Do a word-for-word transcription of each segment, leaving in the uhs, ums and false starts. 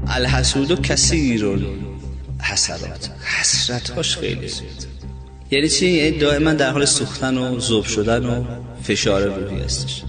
الحسود کثیر الحسرات، حسرت‌هاش خیلی زیاد. یعنی چی؟ یعنی دائما در حال سوختن و ذوب شدن و فشار روحی هستش.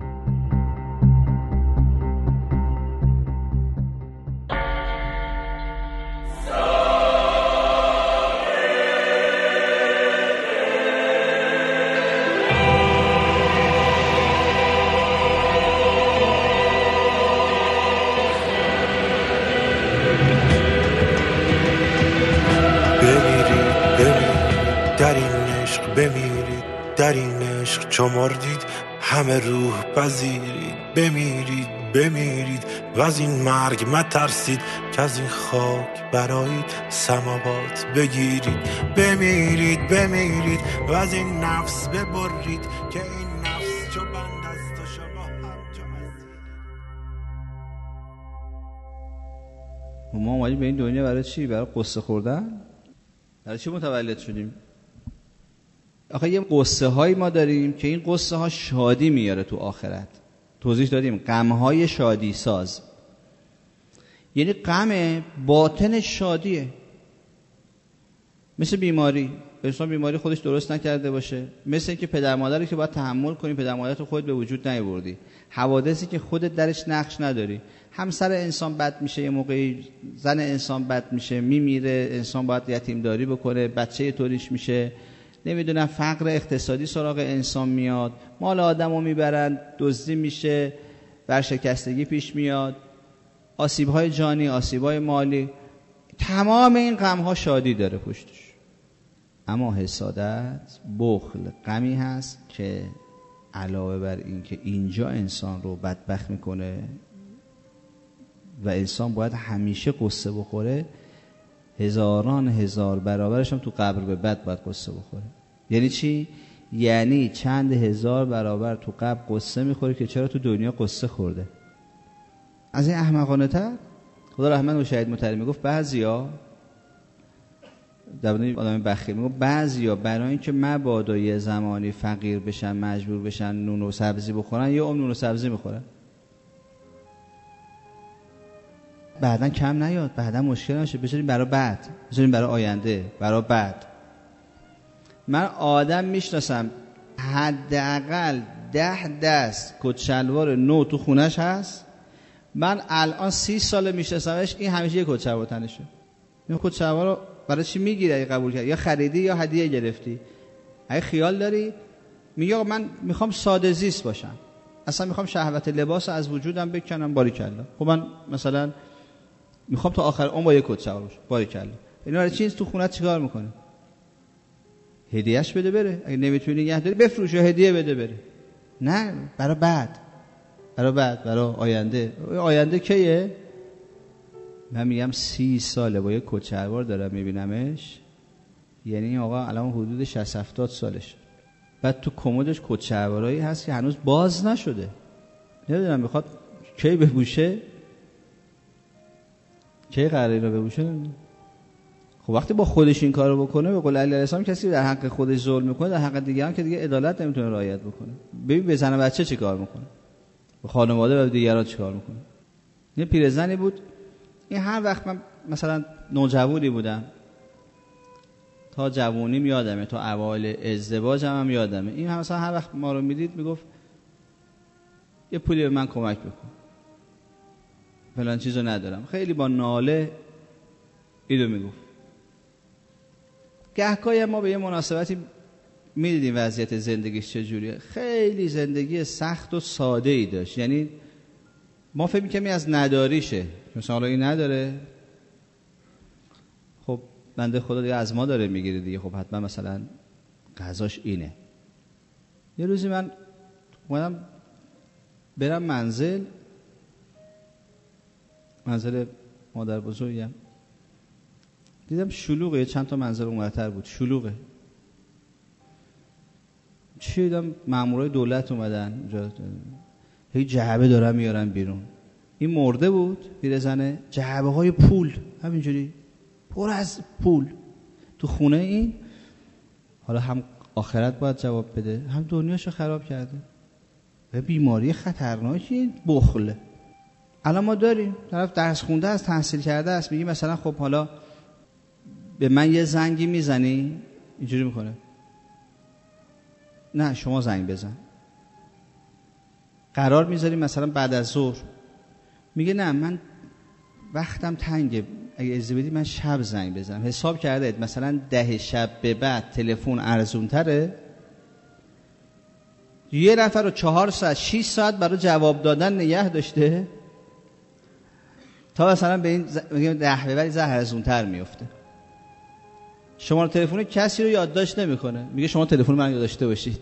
در این عشق بمیرید، در این عشق چو مردید همه روح پذیرید. بمیرید بمیرید و از این مرگ مترسید که از این خاک برایید سماوات بگیرید. بمیرید بمیرید و از این نفس ببرید که این نفس چو بند است و شما همچو اسیر. ما اومدیم به این دنیا برای چی؟ برای قصه خوردن؟ برای چی متولد شدیم؟ آخه یه قصه هایی ما داریم که این قصه ها شادی میاره تو آخرت. توضیح دادیم غم های شادی ساز، یعنی غم باطن شادیه. مثل بیماری، انسان بیماری خودش درست نکرده باشه، مثل اینکه پدر مادری که باید تحمل کنی، پدر مادرت خودت به وجود نیاوردی، حوادثی که خودت درش نقش نداری. همسر انسان بد میشه، یه موقعی زن انسان بد میشه، میمیره، انسان باید یتیمداری بکنه، بچه طوریش میشه، نمیدونم فقر اقتصادی سراغ انسان میاد، مال آدمو میبرن، دزدی میشه، ورشکستگی پیش میاد، آسیب‌های جانی، آسیب‌های مالی. تمام این غم‌ها شادی داره پشتش. اما حسادت، بخل، غمی هست که علاوه بر این که اینجا انسان رو بدبخت میکنه و انسان باید همیشه قصه بخوره، هزاران هزار برابرش هم تو قبر به بعد باید قصه بخوره. یعنی چی؟ یعنی چند هزار برابر تو قبر قصه میخوره که چرا تو دنیا قصه خورده. از این احمقانه تر خدا رحمت و شهید مطهری میگفت بعضیا در مورد آدم بخیل میگفت بعضیا برای اینکه مبادا یه زمانی فقیر بشن، مجبور بشن نون و سبزی بخورن، یه عمر نون و سبزی میخورن، بعدن کم نیاد، بعدن مشکل نشه، بذاریم برای بعد، بذاریم برای آینده، برای بعد. من آدم میشناسم حداقل ده دست کت شلوار نو تو خونش هست، من الان سی سال میشناسمش، این همیشه یه کت شلوار تنشه. این کت شلوار رو برای چی میگیری؟ اگه قبول کردی یا خریدی یا هدیه گرفتی، اگه خیال داری میگه من میخوام ساده زیست باشم، اصلا میخوام شهوت لباس از وجودم بکنم، باریکلا. خب من مثلا میخوام تا آخر عمر با یک کت شلوار باشم، باریکلا. اینا برای چی تو خونت چیکار میکنه؟ هدیهش بده بره، اگه نمیتونی نگه داری بفروش و هدیه بده بره. نه، برای بعد، برای بعد، برای آینده. آینده کیه؟ من میگم سی ساله با یک کت شلوار دارم میبینمش، یعنی این آقا الان حدود شصت هفتاد سالشه. بعد تو کمدش کت شلوارایی هست که هنوز باز نشده، نمیدونم میخواد کی بپوشه، کی قراره اینو بپوشه. خب وقتی با خودش این کارو بکنه، به قول علی علیه السلام کسی در حق خودش ظلم میکنه، در حق دیگران که دیگه عدالت نمیتونه رعایت بکنه. ببین به زن و بچه چی کار میکنه، به خانواده و دیگران چی کار میکنه. یه پیرزنی بود، این هر وقت من مثلا نوجوانی بودم، تا جوونیم یادمه، تا اوایل ازدواجم هم یادمه، این مثلا هر وقت ما رو میدید میگفت یه پولی به من کمک بکن، فلان چیزو ندارم. خیلی با ناله ایدو میگفت. گهگاهی ما به یه مناسبتی میدیدیم وضعیت زندگیش چجوریه. خیلی زندگی سخت و ساده ای داشت، یعنی ما فکر می‌کنیم از نداریشه، مثلا حالا این نداره، خب بنده خدا دیگه از ما داره میگیره دیگه، خب حتما مثلا غذاش اینه. یه روزی من اومدم برم منزل منزل مادر بزرگم، دیدم شلوغه، چند تا منزل اونورتر بود، شلوغه. چی دیدم؟ مامورای دولت اومدن اونجا، هی جعبه دارن میارن بیرون. این مرده بود پیرزنه، جعبه های پول همینجوری پر از پول تو خونه. این حالا هم آخرت باید جواب بده، هم دنیاشو خراب کرده. و بیماری خطرناکی بخل. الان ما داریم طرف درس خونده است، تحصیل کرده است، میگی مثلا خب حالا به من یه زنگی میزنی، اینجوری میکنه نه شما زنگ بزن. قرار میذاریم مثلا بعد از ظهر، میگه نه من وقتم تنگه، اگه اجازه بدی من شب زنگ بزنم. حساب کرده مثلا ده شب به بعد تلفن ارزون تره، یه نفر رو چهار ساعت شش ساعت برای جواب دادن نگه داشته تا مثلا به این میگم ده به بعد زهر ارزون تر میفته. شماره تلفن کسی رو یادداشت نمیکنه، میگه شما تلفن من داشته باشید،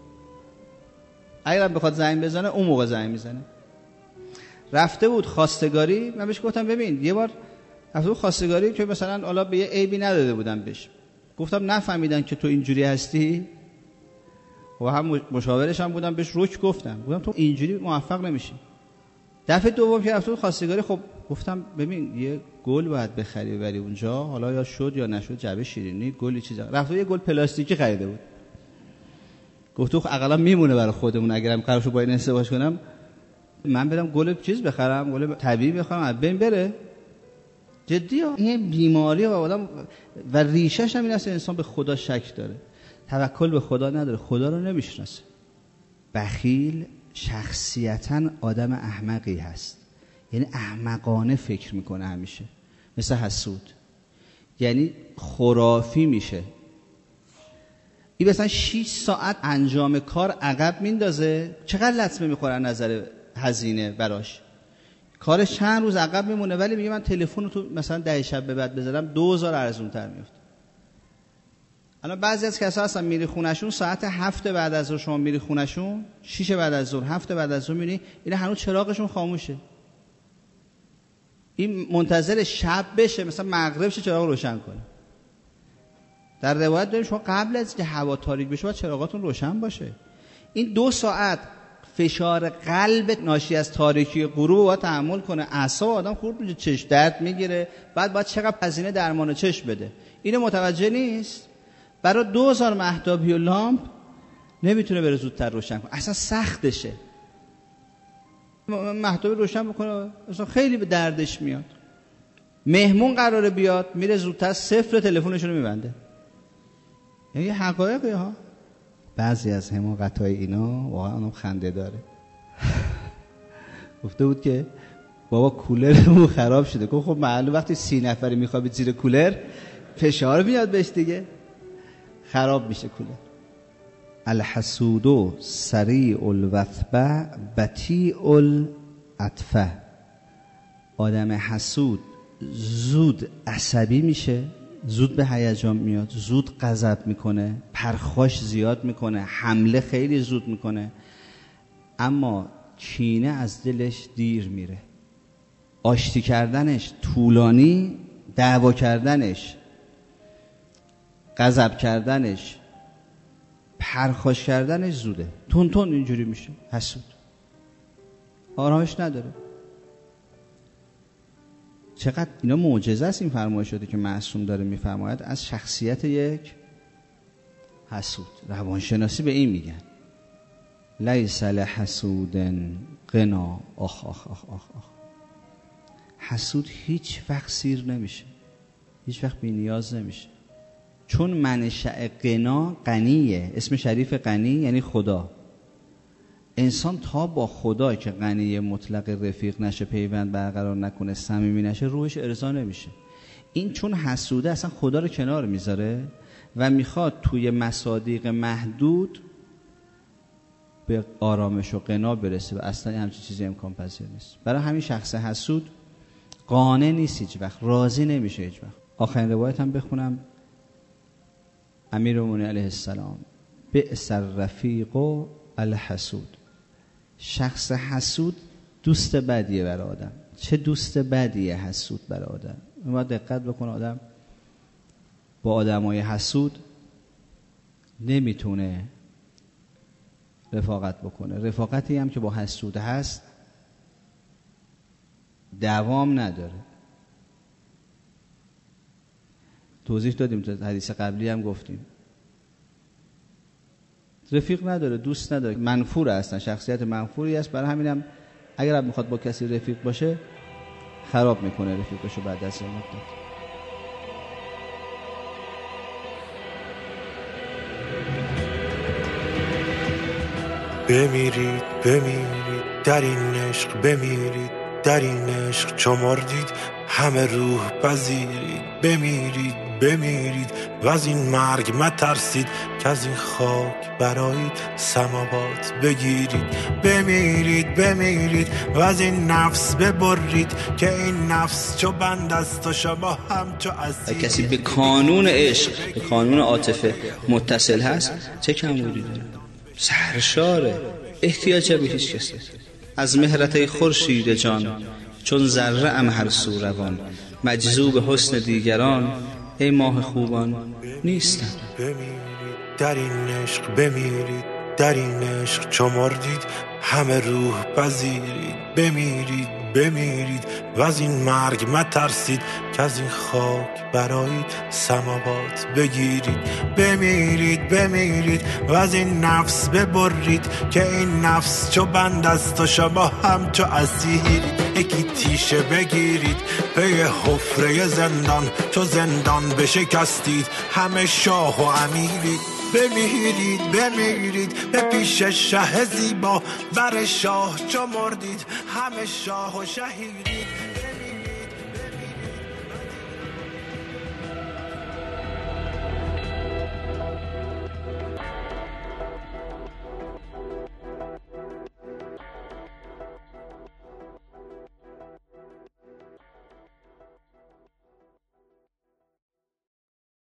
اگرم بخواد زنگ بزنه اون موقع زنگ میزنه. رفته بود خواستگاری، من بهش گفتم ببین یه بار رفته بود خواستگاری که مثلا حالا به یه عیبی نداده بودم بهش، گفتم نفهمیدن که تو اینجوری هستی و هم مشاورش هم بودم، بهش روک گفتم گفتم تو اینجوری موفق نمیشی. دفعه دوم که رفته بود خواستگاری، خب گفتم ببین یه گل باید بخری ببری اونجا، حالا یا شد یا نشد جعبه شیرینی گلی چیزا، رفته یه گل پلاستیکی خریده بود. گفتم خب اقلا میمونه برای خودمون، اگرم قرارشو با این ازدواج کنم من برم گل چیز بخرم، گل طبیعی بخرم از بین بره. جدی ها، این بیماری و آدم و ریشش هم این است انسان به خدا شک داره، توکل به خدا نداره، خدا رو نمیشناسه. بخیل شخصیتاً آدم احمقی هست، یعنی احمقانه فکر میکنه همیشه، مثل حسود، یعنی خرافی میشه. این مثلا شش ساعت انجام کار عقب میندازه، چقدر لطمه میخوره از نظر هزینه براش، کارش چند روز عقب میمونه، ولی میگه من تلفن رو تو مثلا ده شب به بعد بذارم دو هزار ارزون تر میفته. الان بعضی از کسا هستن میری خونشون ساعت هفت بعد از ظهر، شما میری خونشون شش بعد از ظهر، هفت بعد از ظهر میری، این هنوز چراغشون خاموشه، این منتظر شب بشه مثلا مغرب شه چراغ روشن کنه. در روایت داریم شما قبل از که هوا تاریک بشه باید چراغاتون روشن باشه. این دو ساعت فشار قلب ناشی از تاریکی غروب باید تحمل کنه، اعصاب آدم خورد میشه، چشم درد میگیره، بعد باید چقدر هزینه درمان چشم بده. اینو متوجه نیست، برای دو هزار مهتابی و لامپ نمیتونه بره زودتر روشن کنه، اصلا سختشه. مهتابی روشن بکنه اصلا خیلی به دردش میاد. مهمون قراره بیاد میره زودتر صفر تلفنشون رو میبنده. یعنی حقایقی ها. بعضی از حماقت‌های اینا واقعا اونم خنده داره. گفته بود که بابا کولرمون خراب شده. گفت خب معلوم وقتی سی نفری میخوابید زیر کولر فشار میاد بهش دیگه، خراب میشه کولر. الحسود سریع الوثبه بطیء العطفه. آدم حسود زود عصبی میشه، زود به هیجان میاد، زود غضب میکنه، پرخاش زیاد میکنه، حمله خیلی زود میکنه، اما کینه از دلش دیر میره. آشتی کردنش طولانی، دعوا کردنش، غضب کردنش، پرخاش کردنش زوده. تون تون اینجوری میشه حسود، آرامش نداره. چقدر اینا معجزه است این فرمایش شده که معصوم داره میفرماید از شخصیت یک حسود. روانشناسی به این میگن لیس لحسود غنا. آخ آخ آخ آخ آخ. حسود هیچ وقت سیر نمیشه، هیچ وقت بی نیاز نمیشه، چون منشأ غنا غنیه. اسم شریف غنی یعنی خدا. انسان تا با خدا که غنی مطلق رفیق نشه، پیوند برقرار نکنه، صمیمی نشه، روحش ارضا نمیشه. این چون حسوده اصلا خدا رو کنار میذاره و میخواد توی مصادیق محدود به آرامش و غنا برسه و اصلا همچین چیزی امکان پذیر نیست. برای همین شخص حسود قانع نیست، هیچ وقت راضی نمیشه هیچ وقت. آخرین روایت هم بخونم. امیرالمومنین علیه السلام بئس الرفیق الحسود. شخص حسود دوست بدیه برای آدم. چه دوست بدیه حسود برای آدم. ما دقت بکنه، آدم با آدمای حسود نمیتونه رفاقت بکنه. رفاقتی هم که با حسود هست دوام نداره. توضیح دادیم، تو حدیث قبلی هم گفتیم. رفیق نداره، دوست نداره، منفور هستن، شخصیت منفوری است. برای همینم اگر هم میخواد با کسی رفیق باشه خراب میکنه رفیقشو بعد از یه مدت. بمیرید بمیرید در این عشق، بمیرید در این عشق چو مردید همه روح پذیرید. بمیرید بمیرید و از این مرگ مترسید که از این خاک برایید سماوات بگیرید. بمیرید بمیرید و از این نفس ببرید که این نفس چو بند است و شما هم چو اسیر. کسی به کانون عشق، به کانون عاطفه متصل هست چه کمبودی داره؟ سرشاره، احتیاج به هیچ کسی. از مهرت خورشید جان چون ذره ام هر سو روان، مجذوب حسن دیگران ای ماه خوبان نیستم. بمیرید در این عشق، بمیرید در این عشق چو مردید همه روح پذیرید. بمیرید بمیرید و از این مرگ مترسید که از این خاک برایید سماوات بگیرید. بمیرید بمیرید و از این نفس ببرید که این نفس چو بند است و شما هم چو اسیرید. یکی تیشه بگیرید پی حفره زندان، چو زندان بشکستید همه شاه و امیرید. بمیرید بمیرید به پیش شه زیبا، بر شاه چو مردید همه شاه و شهیرید.